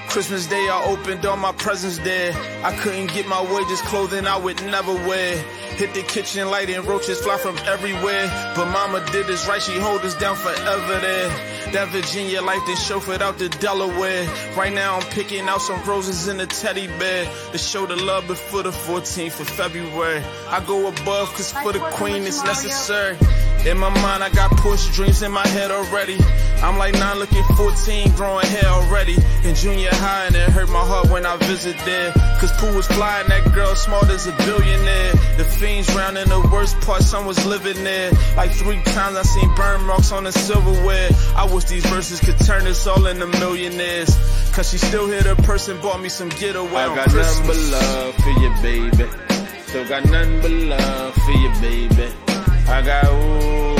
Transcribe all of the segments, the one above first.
Christmas Day, I opened all my presents there. I couldn't get my wages, clothing I would never wear. Hit the kitchen light and roaches fly from everywhere. But mama did this right, she hold us down forever there. That Virginia life then chauffeured out to Delaware. Right now I'm picking out some roses in a teddy bear to show the love before the 14th of February. I go above cause for the queen it's necessary. In my mind I got Porsche dreams in my head already. I'm like 9 looking 14, growing hair already. In junior high and it hurt my heart when I visit there. Cause Pooh was flying, that girl smart as a billionaire. The fiends round in the worst part, son was living there. Like 3 times I seen burn marks on the silverware. I wish these verses could turn us all into millionaires. Cause she still hit her purse and bought me some getaway I on got Christmas. nothing but love for you, baby. Still got nothing but love for you, baby. I got ooh.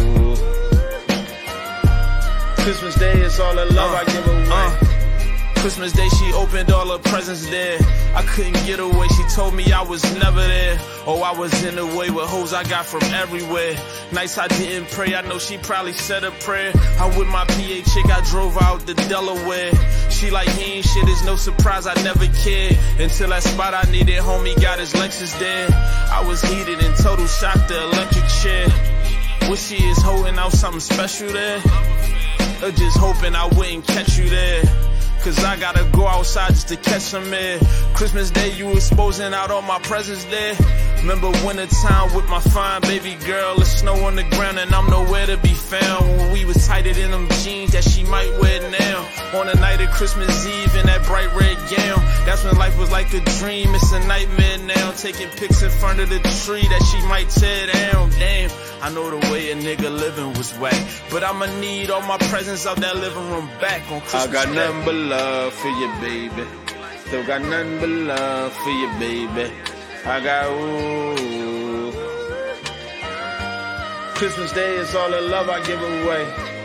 Christmas Day is all the love I give away. Christmas Day, she opened all her presents there. I couldn't get away, she told me I was never there. Oh, I was in the way with hoes I got from everywhere. Nights I didn't pray, I know she probably said a prayer. I'm with my PA chick, I drove out to Delaware. She like, he ain't shit, it's no surprise, I never cared. Until that spot I needed, homie got his Lexus there. I was heated in total shock, the electric chair. Wish she is holding out something special there. Or just hoping I wouldn't catch you there. Cause I gotta go outside just to catch some air. Christmas Day, you exposing out all my presents there. Remember winter time with my fine baby girl. The snow on the ground and I'm nowhere to be found. When we was tighter than them jeans that she might wear now. On the night of Christmas Eve in that bright red gown. That's when life was like a dream, it's a nightmare now. Taking pics in front of the tree that she might tear down. Damn, I know the way a nigga living was whack. But I'ma need all my presents out that living room back on Christmas I got Day. nothing but love for you, baby. Still got nothing but love for you, baby. I got ooh. Christmas Day is all the love I give away.